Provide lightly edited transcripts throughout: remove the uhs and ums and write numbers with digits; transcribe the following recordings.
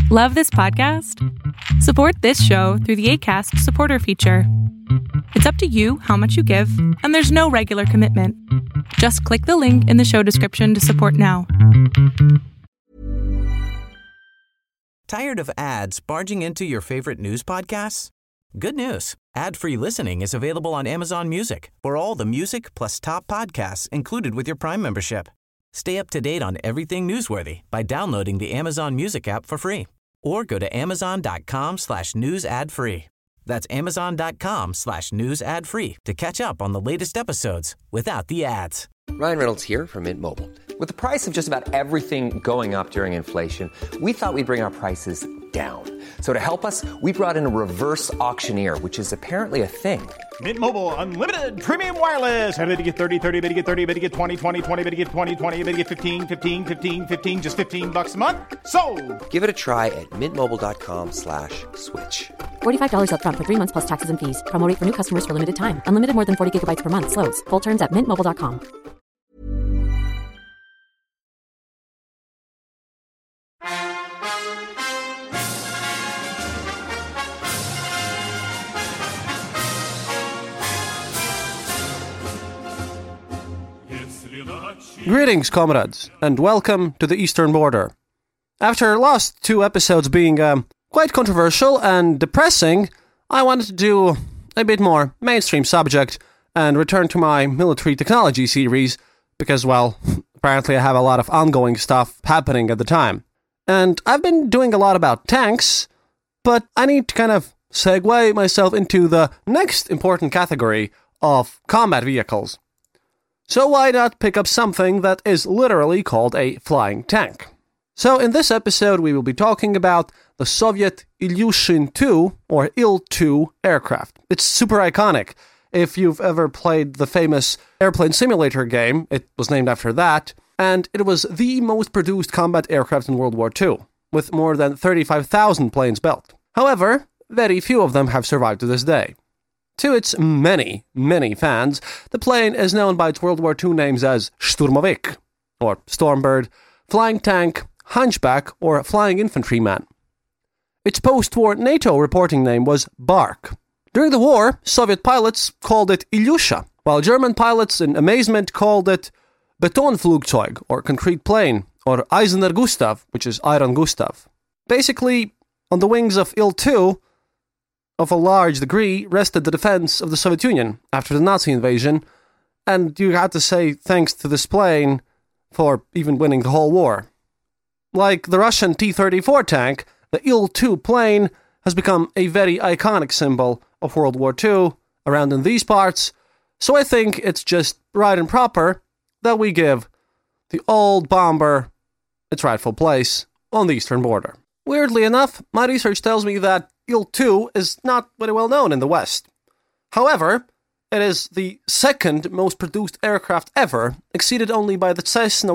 Love this podcast? Support this show through the Acast supporter feature. It's up to you how much you give, and there's no regular commitment. Just click the link in the show description to support now. Tired of ads barging into your favorite news podcasts? Good news. Ad-free listening is available on Amazon Music for all the music plus top podcasts included with your Prime membership. Stay up to date on everything newsworthy by downloading the Amazon Music app for free or go to amazon.com/news ad free. That's amazon.com/news ad free to catch up on the latest episodes without the ads. Ryan Reynolds here from Mint Mobile. With the price of just about everything going up during inflation, we thought we'd bring our prices down. So to help us, we brought in a reverse auctioneer, which is apparently a thing. Mint Mobile Unlimited Premium Wireless. How to get 30, 30, bit to get 30, bit to get 20, 20, 20, bit to get 20, 20, bit to get 15, 15, 15, 15, just $15 a month? Sold! Give it a try at mintmobile.com/switch. $45 up front for 3 months plus taxes and fees. Promo rate for new customers for limited time. Unlimited more than 40 gigabytes per month. Slows full terms at mintmobile.com. Greetings, comrades, and welcome to the Eastern Border. After last 2 episodes being quite controversial and depressing, I wanted to do a bit more mainstream subject and return to my military technology series because, well, apparently I have a lot of ongoing stuff happening at the time. And I've been doing a lot about tanks, but I need to kind of segue myself into the next important category of combat vehicles. So why not pick up something that is literally called a flying tank? So in this episode we will be talking about the Soviet Ilyushin-2 or Il-2 aircraft. It's super iconic. If you've ever played the famous airplane simulator game, it was named after that, and it was the most produced combat aircraft in World War II, with more than 35,000 planes built. However, very few of them have survived to this day. To its many, many fans, the plane is known by its World War II names as Shturmovik, or Stormbird, Flying Tank, Hunchback, or Flying Infantryman. Its post-war NATO reporting name was Bark. During the war, Soviet pilots called it Ilyusha, while German pilots in amazement called it Betonflugzeug, or Concrete Plane, or Eisener Gustav, which is Iron Gustav. Basically, on the wings of Il-2, of a large degree, rested the defense of the Soviet Union after the Nazi invasion, and you had to say thanks to this plane for even winning the whole war. Like the Russian T-34 tank, the Il-2 plane has become a very iconic symbol of World War II around in these parts, so I think it's just right and proper that we give the old bomber its rightful place on the eastern border. Weirdly enough, my research tells me that Il-2 is not very well known in the West. However, it is the second most produced aircraft ever, exceeded only by the Cessna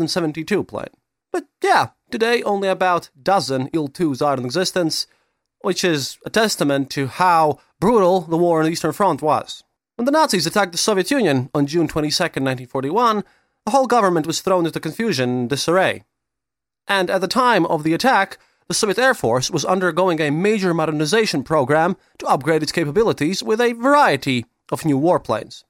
172 plane. But yeah, today only about a dozen Il-2s are in existence, which is a testament to how brutal the war on the Eastern Front was. When the Nazis attacked the Soviet Union on June 22nd, 1941, the whole government was thrown into confusion and disarray. And at the time of the attack, the Soviet Air Force was undergoing a major modernization program to upgrade its capabilities with a variety of new warplanes.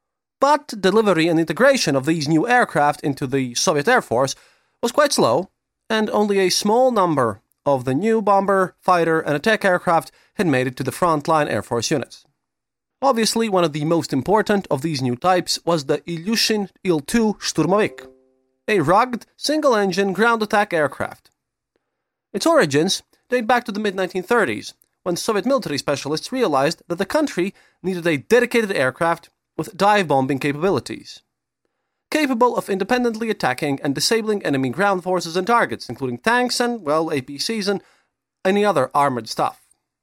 But delivery and integration of these new aircraft into the Soviet Air Force was quite slow, and only a small number of the new bomber, fighter, and attack aircraft had made it to the frontline Air Force units. Obviously, one of the most important of these new types was the Ilyushin Il-2 Shturmovik, a rugged, single-engine ground attack aircraft. Its origins date back to the mid-1930s, when Soviet military specialists realized that the country needed a dedicated aircraft with dive-bombing capabilities, capable of independently attacking and disabling enemy ground forces and targets, including tanks and, well, APCs and any other armored stuff.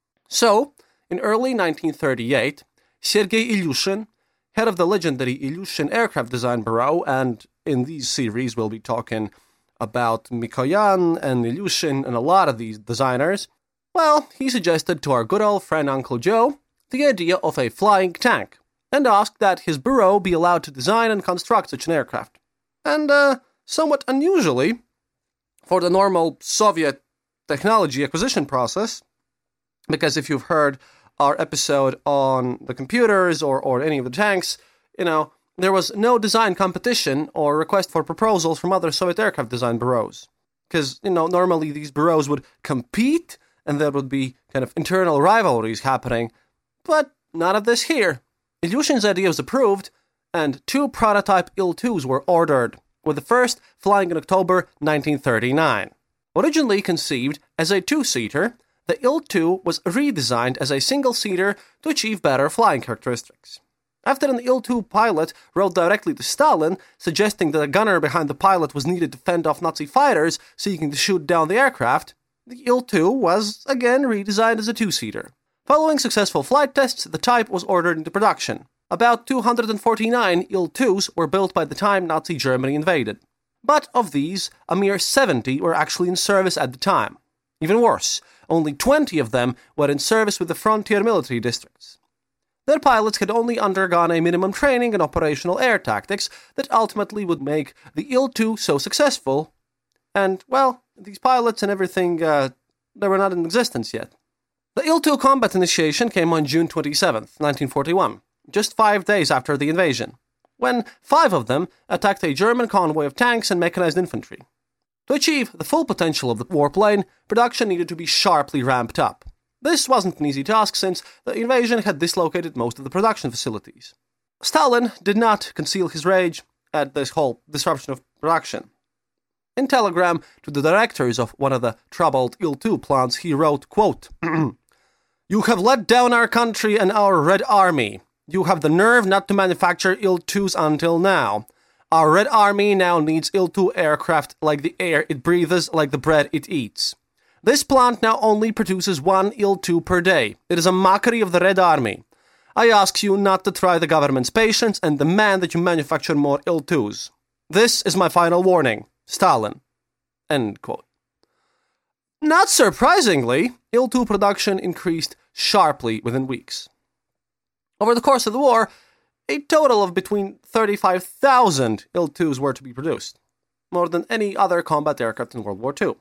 So, in early 1938, Sergei Ilyushin, head of the legendary Ilyushin Aircraft Design Bureau, and in these series we'll be talking about Mikoyan and Ilyushin and a lot of these designers, well, he suggested to our good old friend Uncle Joe the idea of a flying tank, and asked that his bureau be allowed to design and construct such an aircraft. And, somewhat unusually, for the normal Soviet technology acquisition process, because if you've heard our episode on the computers or any of the tanks, there was no design competition or request for proposals from other Soviet aircraft design bureaus. Because, normally these bureaus would compete and there would be kind of internal rivalries happening. But none of this here. Ilyushin's idea was approved, and 2 prototype Il-2s were ordered, with the first flying in October 1939. Originally conceived as a 2-seater, the Il-2 was redesigned as a single-seater to achieve better flying characteristics. After an Il-2 pilot wrote directly to Stalin, suggesting that a gunner behind the pilot was needed to fend off Nazi fighters seeking to shoot down the aircraft, the Il-2 was again redesigned as a 2-seater. Following successful flight tests, the type was ordered into production. About 249 Il-2s were built by the time Nazi Germany invaded. But of these, a mere 70 were actually in service at the time. Even worse, only 20 of them were in service with the frontier military districts. Their pilots had only undergone a minimum training in operational air tactics that ultimately would make the Il-2 so successful. And, well, these pilots and everything, they were not in existence yet. The Il-2 combat initiation came on June 27th, 1941, just 5 days after the invasion, when 5 of them attacked a German convoy of tanks and mechanized infantry. To achieve the full potential of the warplane, production needed to be sharply ramped up. This wasn't an easy task since the invasion had dislocated most of the production facilities. Stalin did not conceal his rage at this whole disruption of production. In telegram to the directors of one of the troubled Il-2 plants, he wrote, quote, "You have let down our country and our Red Army. You have the nerve not to manufacture Il-2s until now. Our Red Army now needs Il-2 aircraft like the air it breathes, like the bread it eats. This plant now only produces 1 Il-2 per day. It is a mockery of the Red Army. I ask you not to try the government's patience and demand that you manufacture more Il-2s. This is my final warning. Stalin." End quote. Not surprisingly, Il-2 production increased sharply within weeks. Over the course of the war, a total of between 35,000 Il-2s were to be produced, more than any other combat aircraft in World War II.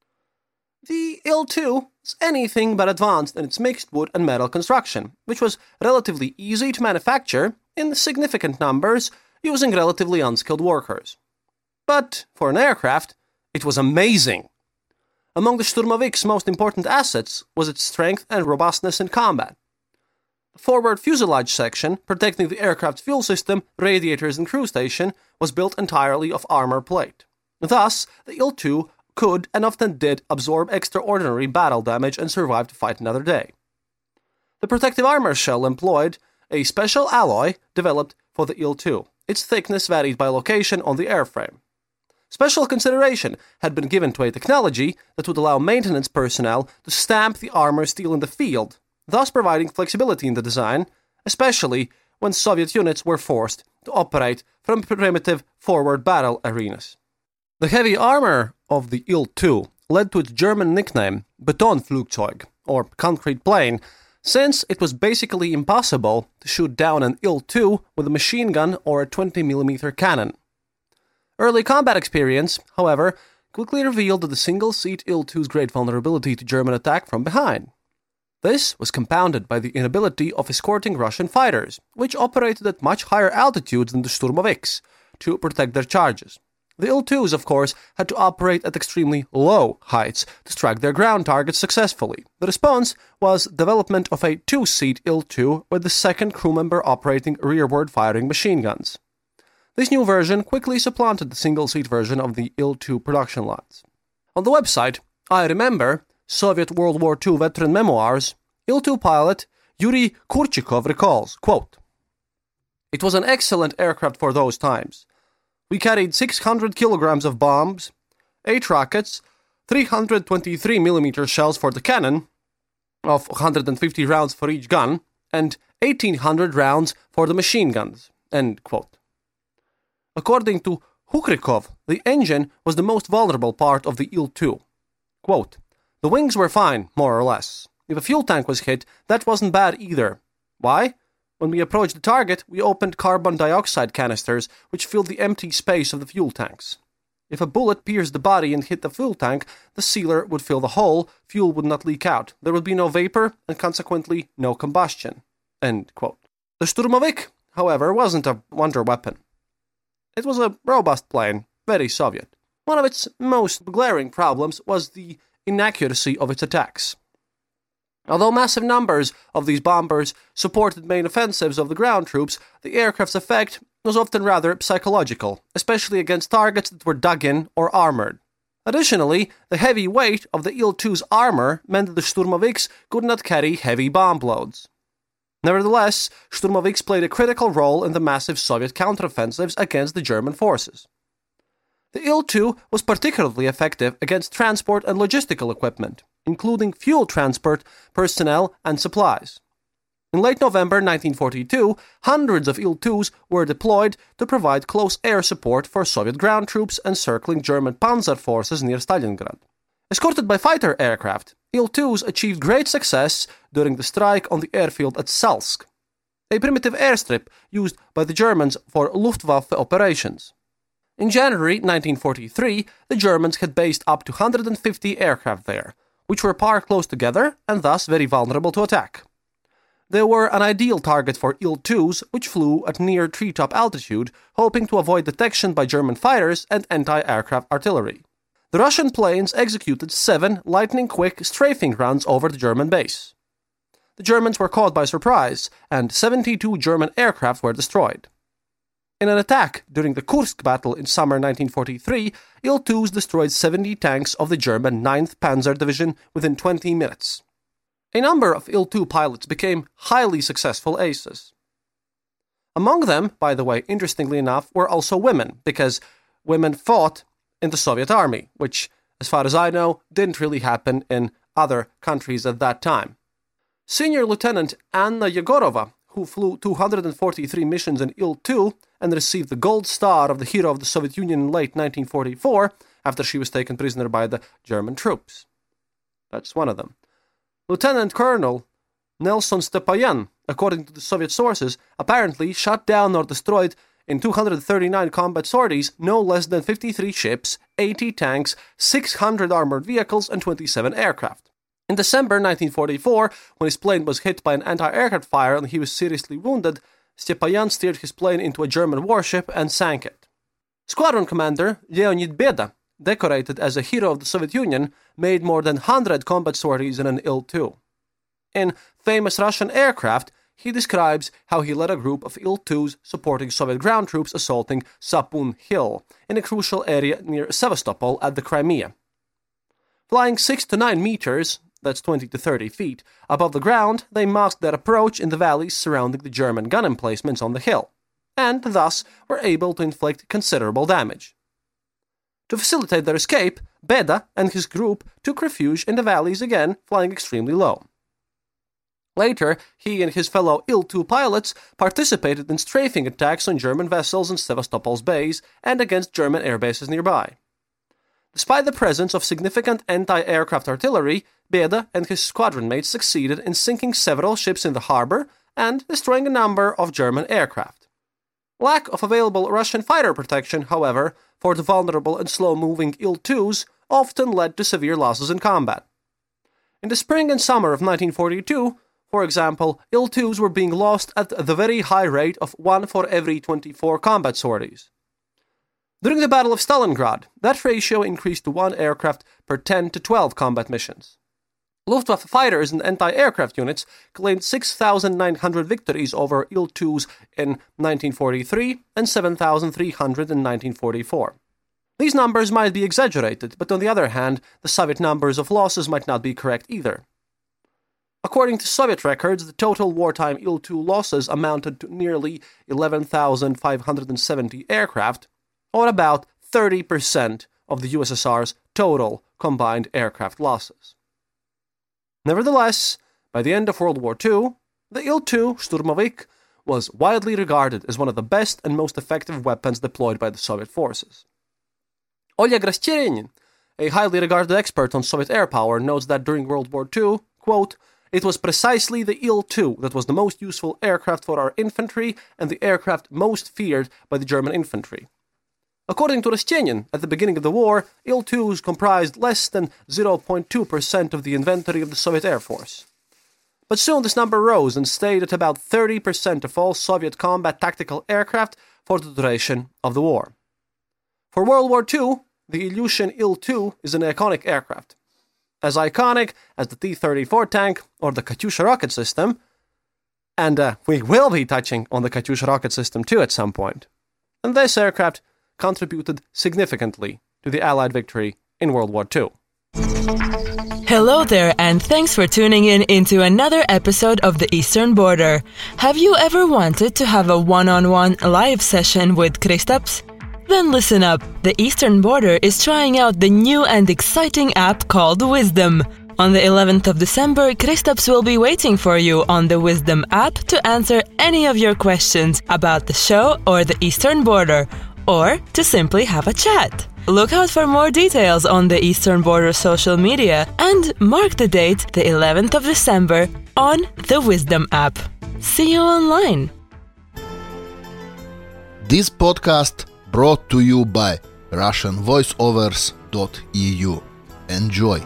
The Il-2 is anything but advanced in its mixed wood and metal construction, which was relatively easy to manufacture in significant numbers using relatively unskilled workers. But for an aircraft, it was amazing. Among the Sturmovik's most important assets was its strength and robustness in combat. The forward fuselage section, protecting the aircraft's fuel system, radiators, and crew station, was built entirely of armor plate. Thus, the Il-2 could and often did absorb extraordinary battle damage and survive to fight another day. The protective armor shell employed a special alloy developed for the Il-2. Its thickness varied by location on the airframe. Special consideration had been given to a technology that would allow maintenance personnel to stamp the armor steel in the field, thus providing flexibility in the design, especially when Soviet units were forced to operate from primitive forward battle arenas. The heavy armor of the Il-2 led to its German nickname Betonflugzeug, or concrete plane, since it was basically impossible to shoot down an Il-2 with a machine gun or a 20mm cannon. Early combat experience, however, quickly revealed that the single-seat Il-2's great vulnerability to German attack from behind. This was compounded by the inability of escorting Russian fighters, which operated at much higher altitudes than the Sturmoviks, to protect their charges. The Il-2s, of course, had to operate at extremely low heights to strike their ground targets successfully. The response was development of a 2-seat Il-2 with the second crew member operating rearward firing machine guns. This new version quickly supplanted the single-seat version of the Il-2 production lines. On the website, I Remember, Soviet World War II veteran memoirs, Il-2 pilot Yuri Kurchikov recalls, quote, "It was an excellent aircraft for those times. We carried 600 kilograms of bombs, 8 rockets, 323mm shells for the cannon, of 150 rounds for each gun, and 1,800 rounds for the machine guns." End quote. According to Hukrikov, the engine was the most vulnerable part of the Il-2. Quote, "The wings were fine, more or less. If a fuel tank was hit, that wasn't bad either. Why? When we approached the target, we opened carbon dioxide canisters, which filled the empty space of the fuel tanks. If a bullet pierced the body and hit the fuel tank, the sealer would fill the hole, fuel would not leak out, there would be no vapor, and consequently no combustion. End quote. The Sturmovik, however, wasn't a wonder weapon. It was a robust plane, very Soviet. One of its most glaring problems was the inaccuracy of its attacks. Although massive numbers of these bombers supported main offensives of the ground troops, the aircraft's effect was often rather psychological, especially against targets that were dug in or armored. Additionally, the heavy weight of the Il-2's armor meant that the Sturmoviks could not carry heavy bomb loads. Nevertheless, Sturmoviks played a critical role in the massive Soviet counteroffensives against the German forces. The Il-2 was particularly effective against transport and logistical equipment, including fuel transport, personnel, and supplies. In late November 1942, hundreds of Il-2s were deployed to provide close air support for Soviet ground troops encircling German panzer forces near Stalingrad. Escorted by fighter aircraft, Il-2s achieved great success during the strike on the airfield at Salsk, a primitive airstrip used by the Germans for Luftwaffe operations. In January 1943, the Germans had based up to 150 aircraft there, which were parked close together and thus very vulnerable to attack. They were an ideal target for Il-2s, which flew at near treetop altitude, hoping to avoid detection by German fighters and anti-aircraft artillery. The Russian planes executed 7 lightning-quick strafing runs over the German base. The Germans were caught by surprise, and 72 German aircraft were destroyed. In an attack during the Kursk battle in summer 1943, Il-2s destroyed 70 tanks of the German 9th Panzer Division within 20 minutes. A number of Il-2 pilots became highly successful aces. Among them, by the way, interestingly enough, were also women, because women fought in the Soviet army, which, as far as I know, didn't really happen in other countries at that time. Senior Lieutenant Anna Yegorova, who flew 243 missions in Il-2 and received the Gold Star of the Hero of the Soviet Union in late 1944 after she was taken prisoner by the German troops. That's one of them. Lieutenant Colonel Nelson Stepayan, according to the Soviet sources, apparently shot down or destroyed in 239 combat sorties no less than 53 ships, 80 tanks, 600 armored vehicles, and 27 aircraft. In December 1944, when his plane was hit by an anti-aircraft fire and he was seriously wounded, Stepayan steered his plane into a German warship and sank it. Squadron Commander Leonid Beda, decorated as a hero of the Soviet Union, made more than 100 combat sorties in an Il-2. In Famous Russian Aircraft, he describes how he led a group of Il-2s supporting Soviet ground troops assaulting Sapun Hill, in a crucial area near Sevastopol at the Crimea. Flying 6 to 9 meters, that's 20 to 30 feet, above the ground, they masked their approach in the valleys surrounding the German gun emplacements on the hill, and thus were able to inflict considerable damage. To facilitate their escape, Beda and his group took refuge in the valleys again, flying extremely low. Later, he and his fellow Il-2 pilots participated in strafing attacks on German vessels in Sevastopol's bays and against German air bases nearby. Despite the presence of significant anti-aircraft artillery, Beda and his squadron mates succeeded in sinking several ships in the harbor and destroying a number of German aircraft. Lack of available Russian fighter protection, however, for the vulnerable and slow-moving Il-2s often led to severe losses in combat. In the spring and summer of 1942, for example, Il-2s were being lost at the very high rate of 1 for every 24 combat sorties. During the Battle of Stalingrad, that ratio increased to 1 aircraft per 10 to 12 combat missions. Luftwaffe fighters and anti-aircraft units claimed 6,900 victories over Il-2s in 1943 and 7,300 in 1944. These numbers might be exaggerated, but on the other hand, the Soviet numbers of losses might not be correct either. According to Soviet records, the total wartime Il-2 losses amounted to nearly 11,570 aircraft, or about 30% of the USSR's total combined aircraft losses. Nevertheless, by the end of World War II, the Il-2 Sturmovik was widely regarded as one of the best and most effective weapons deployed by the Soviet forces. Oleg Rasterin, a highly regarded expert on Soviet air power, notes that during World War II, quote, "It was precisely the Il-2 that was the most useful aircraft for our infantry and the aircraft most feared by the German infantry. According to Rostyenin, at the beginning of the war, Il-2s comprised less than 0.2% of the inventory of the Soviet Air Force. But soon this number rose and stayed at about 30% of all Soviet combat tactical aircraft for the duration of the war. For World War II, the Ilyushin Il-2 is an iconic aircraft. As iconic as the T-34 tank or the Katyusha rocket system, and we will be touching on the Katyusha rocket system too at some point. And this aircraft contributed significantly to the Allied victory in World War II. Hello there, and thanks for tuning in into another episode of The Eastern Border. Have you ever wanted to have a one-on-one live session with Kristaps? Then listen up. The Eastern Border is trying out the new and exciting app called Wisdom. On the 11th of December, Kristaps will be waiting for you on the Wisdom app to answer any of your questions about the show or the Eastern Border, or to simply have a chat. Look out for more details on the Eastern Border social media and mark the date, the 11th of December, on the Wisdom app. See you online. This podcast brought to you by RussianVoiceovers.eu. Enjoy.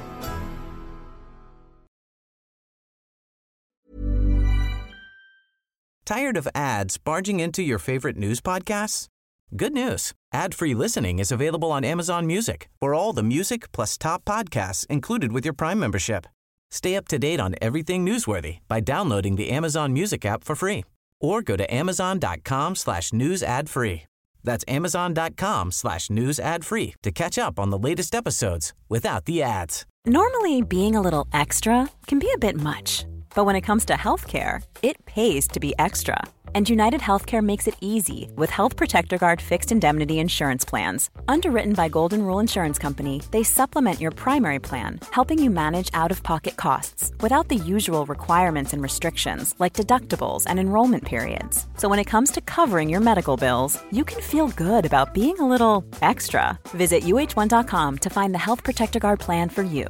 Tired of ads barging into your favorite news podcasts? Good news. Ad-free listening is available on Amazon Music for all the music plus top podcasts included with your Prime membership. Stay up to date on everything newsworthy by downloading the Amazon Music app for free or go to amazon.com/news ad free. That's amazon.com/news ad free to catch up on the latest episodes without the ads. Normally, being a little extra can be a bit much. But when it comes to healthcare, it pays to be extra. And United Healthcare makes it easy with Health Protector Guard fixed indemnity insurance plans. Underwritten by Golden Rule Insurance Company, they supplement your primary plan, helping you manage out-of-pocket costs without the usual requirements and restrictions like deductibles and enrollment periods. So when it comes to covering your medical bills, you can feel good about being a little extra. Visit uh1.com to find the Health Protector Guard plan for you.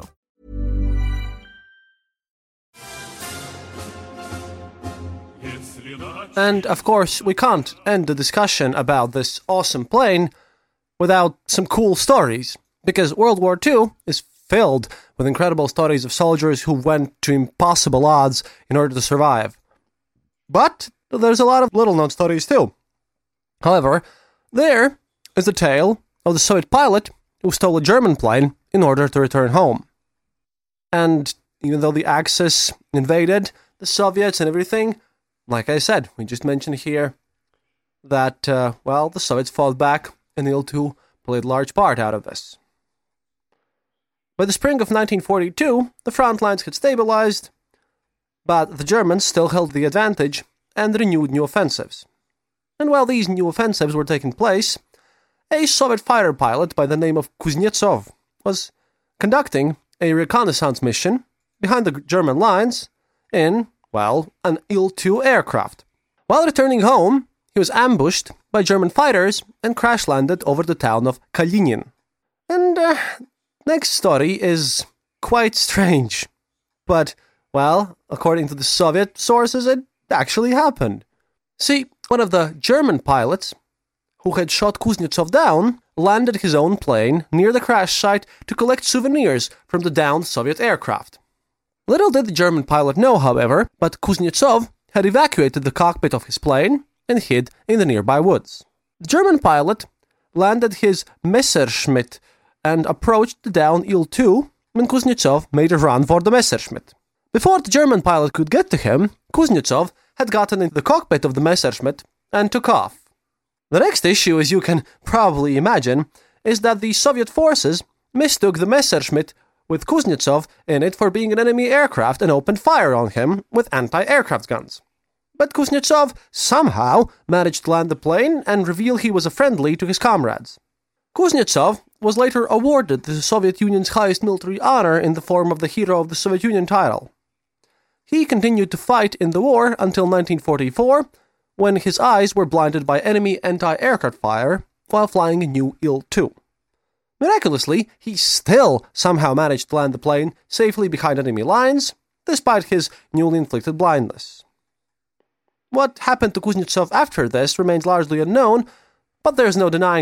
And, of course, we can't end the discussion about this awesome plane without some cool stories, because World War II is filled with incredible stories of soldiers who went to impossible odds in order to survive. But there's a lot of little-known stories too. However, there is the tale of the Soviet pilot who stole a German plane in order to return home. And even though the Axis invaded the Soviets and everything, like I said, we just mentioned here that, the Soviets fought back, and the Il-2 played a large part out of this. By the spring of 1942, the front lines had stabilized, but the Germans still held the advantage and renewed new offensives. And while these new offensives were taking place, a Soviet fighter pilot by the name of Kuznetsov was conducting a reconnaissance mission behind the German lines in an Il-2 aircraft. While returning home, he was ambushed by German fighters and crash-landed over the town of Kalinin. And next story is quite strange. But, according to the Soviet sources, it actually happened. See, one of the German pilots who had shot Kuznetsov down landed his own plane near the crash site to collect souvenirs from the downed Soviet aircraft. Little did the German pilot know, however, but Kuznetsov had evacuated the cockpit of his plane and hid in the nearby woods. The German pilot landed his Messerschmitt and approached the downed Il-2 when Kuznetsov made a run for the Messerschmitt. Before the German pilot could get to him, Kuznetsov had gotten into the cockpit of the Messerschmitt and took off. The next issue, as you can probably imagine, is that the Soviet forces mistook the Messerschmitt with Kuznetsov in it for being an enemy aircraft and opened fire on him with anti-aircraft guns. But Kuznetsov somehow managed to land the plane and reveal he was a friendly to his comrades. Kuznetsov was later awarded the Soviet Union's highest military honor in the form of the Hero of the Soviet Union title. He continued to fight in the war until 1944, when his eyes were blinded by enemy anti-aircraft fire while flying a new Il-2. Miraculously, he still somehow managed to land the plane safely behind enemy lines, despite his newly inflicted blindness. What happened to Kuznetsov after this remains largely unknown, but there's no denying that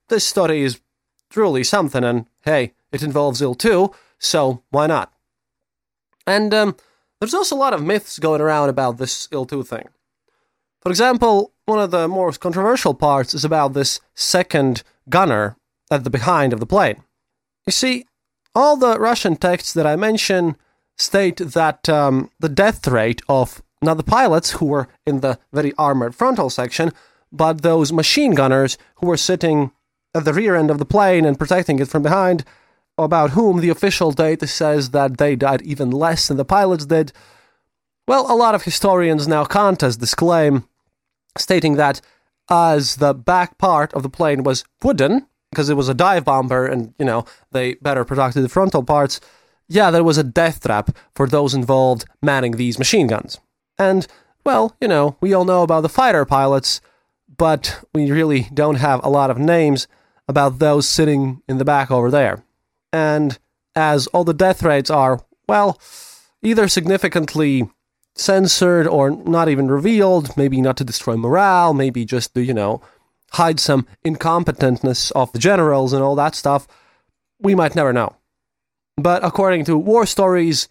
this story is truly something, and hey, it involves IL-2, so why not? And there's also a lot of myths going around about this IL-2 thing. For example, one of the most controversial parts is about this second gunner at the behind of the plane. You see, all the Russian texts that I mention state that the death rate of not the pilots who were in the very armored frontal section, but those machine gunners who were sitting at the rear end of the plane and protecting it from behind, about whom the official data says that they died even less than the pilots did. Well, a lot of historians now contest this claim, stating that as the back part of the plane was wooden, because it was a dive bomber and, they better protected the frontal parts, there was a death trap for those involved manning these machine guns. And, well, we all know about the fighter pilots, but we really don't have a lot of names about those sitting in the back over there. And as all the death rates are, well, either significantly censored or not even revealed, maybe not to destroy morale, maybe just to, hide some incompetentness of the generals and all that stuff, we might never know. But according to war stories,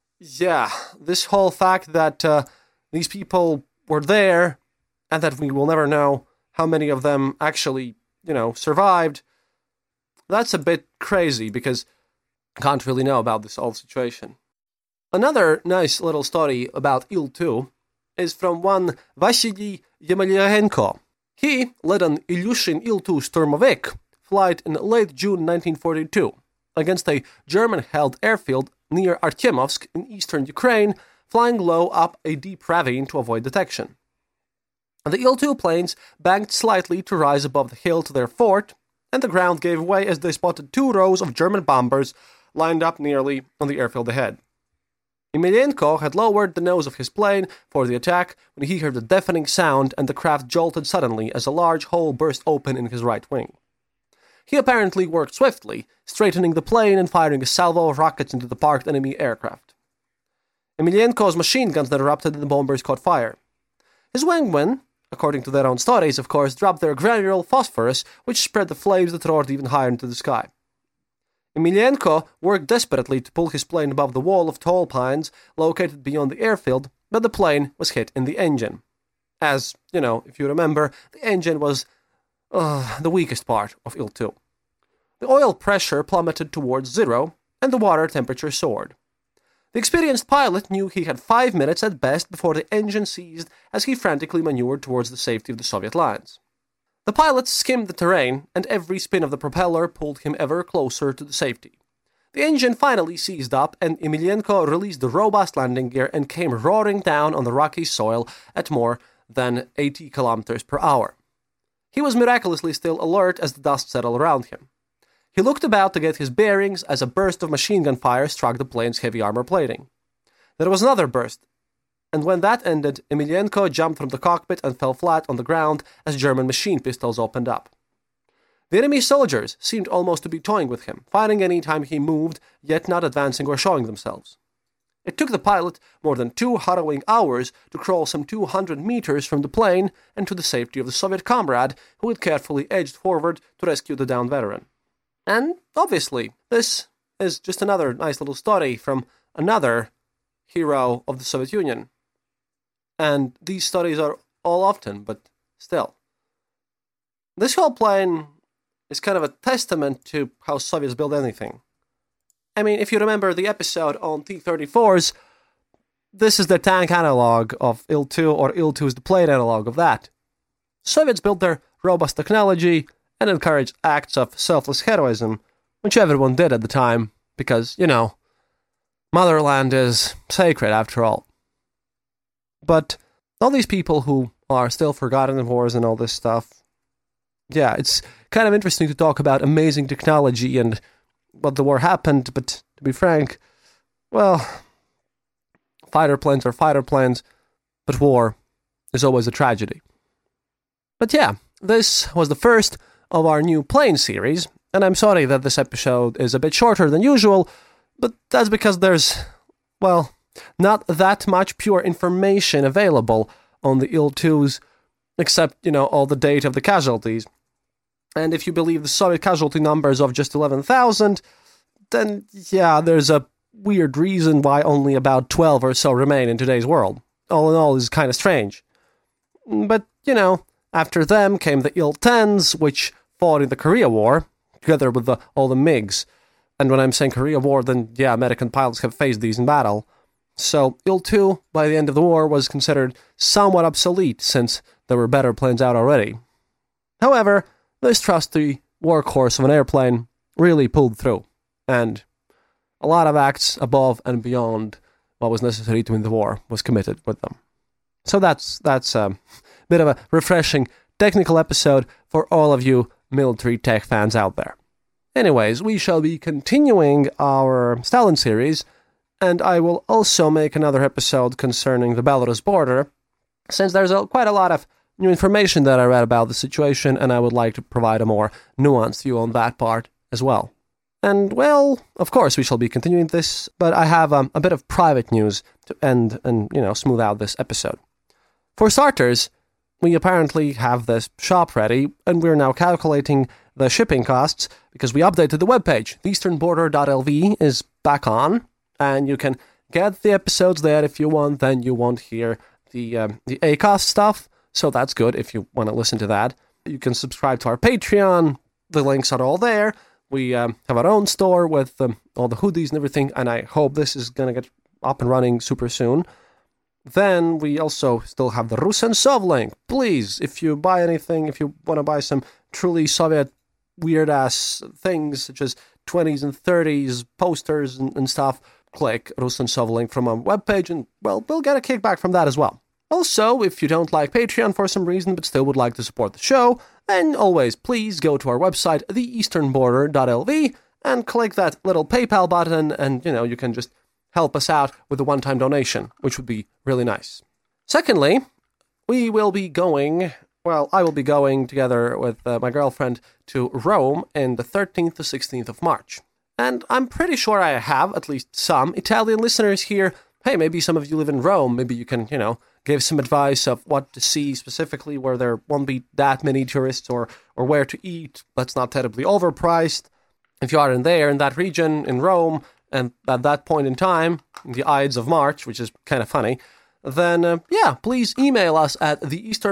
this whole fact that these people were there and that we will never know how many of them actually, survived, that's a bit crazy because I can't really know about this whole situation. Another nice little story about Il-2 is from one Vasily Yemelyanenko. He led an Ilyushin Il-2 Sturmovik flight in late June 1942 against a German-held airfield near Artyomovsk in eastern Ukraine, flying low up a deep ravine to avoid detection. The Il-2 planes banked slightly to rise above the hill to their fort, and the ground gave way as they spotted 2 rows of German bombers lined up nearly on the airfield ahead. Emelianenko had lowered the nose of his plane for the attack when he heard a deafening sound and the craft jolted suddenly as a large hole burst open in his right wing. He apparently worked swiftly, straightening the plane and firing a salvo of rockets into the parked enemy aircraft. Emelianenko's machine guns that erupted and the bombers caught fire. His wingmen, according to their own stories, of course, dropped their granular phosphorus, which spread the flames that roared even higher into the sky. Emelianenko worked desperately to pull his plane above the wall of tall pines located beyond the airfield, but the plane was hit in the engine. As, if you remember, the engine was the weakest part of Il-2. The oil pressure plummeted towards 0, and the water temperature soared. The experienced pilot knew he had 5 minutes at best before the engine seized as he frantically maneuvered towards the safety of the Soviet lines. The pilot skimmed the terrain, and every spin of the propeller pulled him ever closer to the safety. The engine finally seized up, and Emelianenko released the robust landing gear and came roaring down on the rocky soil at more than 80 kilometers per hour. He was miraculously still alert as the dust settled around him. He looked about to get his bearings as a burst of machine gun fire struck the plane's heavy armor plating. There was another burst, and when that ended, Emelianenko jumped from the cockpit and fell flat on the ground as German machine pistols opened up. The enemy soldiers seemed almost to be toying with him, firing any time he moved, yet not advancing or showing themselves. It took the pilot more than 2 harrowing hours to crawl some 200 meters from the plane and to the safety of the Soviet comrade who had carefully edged forward to rescue the downed veteran. And, obviously, this is just another nice little story from another hero of the Soviet Union. And these stories are all often, but still. This whole plane is kind of a testament to how Soviets build anything. I mean, if you remember the episode on T-34s, this is the tank analog of Il-2, or Il-2 is the plane analog of that. Soviets built their robust technology and encouraged acts of selfless heroism, which everyone did at the time, because, motherland is sacred after all. But all these people who are still forgotten in wars and all this stuff, it's kind of interesting to talk about amazing technology and what the war happened, but to be frank, well, fighter planes are fighter planes, but war is always a tragedy. But this was the first of our new plane series, and I'm sorry that this episode is a bit shorter than usual, but that's because there's, not that much pure information available on the Il-2s, except, all the data of the casualties. And if you believe the Soviet casualty numbers of just 11,000, then yeah, there's a weird reason why only about 12 or so remain in today's world. All in all, is kind of strange. But, after them came the Il-10s, which fought in the Korea War, together with all the MiGs. And when I'm saying Korea War, then yeah, American pilots have faced these in battle. So Il-2, by the end of the war, was considered somewhat obsolete, since there were better planes out already. However, this trusty workhorse of an airplane really pulled through, and a lot of acts above and beyond what was necessary to win the war was committed with them. So that's a bit of a refreshing technical episode for all of you military tech fans out there. Anyways, we shall be continuing our Stalin series, and I will also make another episode concerning the Belarus border, since there's quite a lot of new information that I read about the situation, and I would like to provide a more nuanced view on that part as well. And, well, of course we shall be continuing this, but I have a bit of private news to end and, smooth out this episode. For starters, we apparently have this shop ready, and we're now calculating the shipping costs, because we updated the webpage. theeasternborder.lv is back on, and you can get the episodes there if you want. Then you won't hear the ACOS stuff, so that's good if you want to listen to that. You can subscribe to our Patreon. The links are all there. We have our own store with all the hoodies and everything, and I hope this is going to get up and running super soon. Then we also still have the Rusentsov link. Please, if you buy anything, if you want to buy some truly Soviet weird-ass things, such as 20s and 30s posters and stuff, click Rusentsov link from our webpage, and, well, we'll get a kickback from that as well. Also, if you don't like Patreon for some reason but still would like to support the show, then always please go to our website, theeasternborder.lv, and click that little PayPal button, and, you can just help us out with a one-time donation, which would be really nice. Secondly, I will be going together with my girlfriend to Rome in the 13th to 16th of March. And I'm pretty sure I have at least some Italian listeners here. Hey, maybe some of you live in Rome. Maybe you can, give some advice of what to see specifically where there won't be that many tourists, or where to eat that's not terribly overpriced. If you are in that region, in Rome, and at that point in time, the Ides of March, which is kind of funny, then, please email us at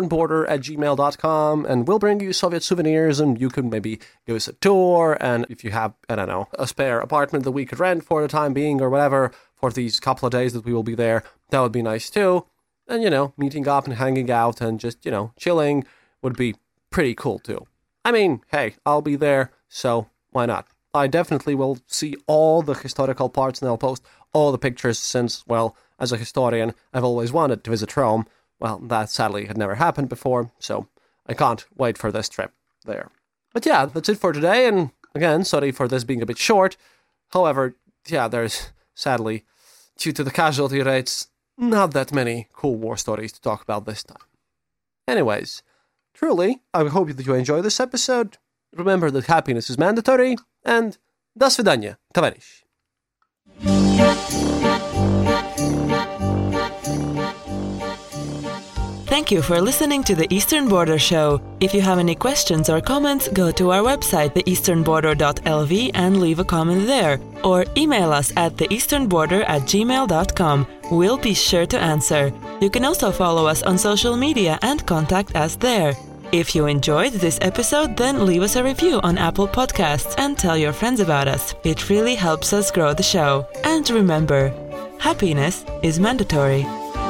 theeasternborder@gmail.com, and we'll bring you Soviet souvenirs, and you can maybe give us a tour, and if you have, a spare apartment that we could rent for the time being, or whatever, for these couple of days that we will be there, that would be nice too. And, meeting up and hanging out and just, chilling would be pretty cool too. I mean, hey, I'll be there, so why not? I definitely will see all the historical parts, and I'll post all the pictures since, well, as a historian, I've always wanted to visit Rome. Well, that sadly had never happened before, so I can't wait for this trip there. But yeah, that's it for today, and again, sorry for this being a bit short. However, there's, sadly, due to the casualty rates, not that many cool war stories to talk about this time. Anyways, truly, I hope that you enjoy this episode. Remember that happiness is mandatory, and do svidaniya, товарищ. Thank you for listening to the Eastern Border Show. If you have any questions or comments, go to our website, theeasternborder.lv, and leave a comment there. Or email us at theeasternborder@gmail.com. We'll be sure to answer. You can also follow us on social media and contact us there. If you enjoyed this episode, then leave us a review on Apple Podcasts and tell your friends about us. It really helps us grow the show. And remember, happiness is mandatory.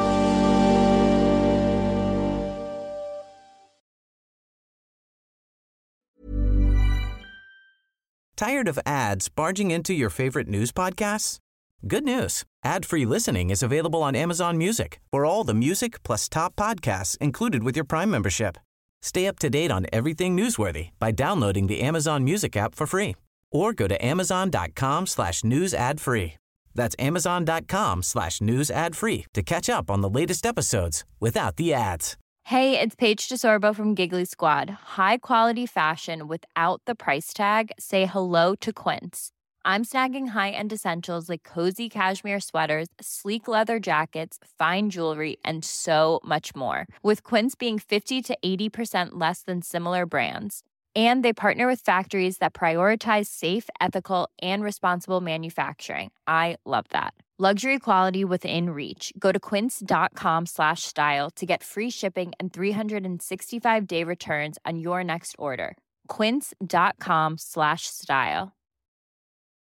Tired of ads barging into your favorite news podcasts? Good news. Ad-free listening is available on Amazon Music for all the music plus top podcasts included with your Prime membership. Stay up to date on everything newsworthy by downloading the Amazon Music app for free, or go to amazon.com/news ad free. That's amazon.com/news ad free to catch up on the latest episodes without the ads. Hey, it's Paige DeSorbo from Giggly Squad. High quality fashion without the price tag. Say hello to Quince. I'm snagging high-end essentials like cozy cashmere sweaters, sleek leather jackets, fine jewelry, and so much more. With Quince being 50 to 80% less than similar brands. And they partner with factories that prioritize safe, ethical, and responsible manufacturing. I love that. Luxury quality within reach. Go to quince.com/style to get free shipping and 365-day returns on your next order. Quince.com/style.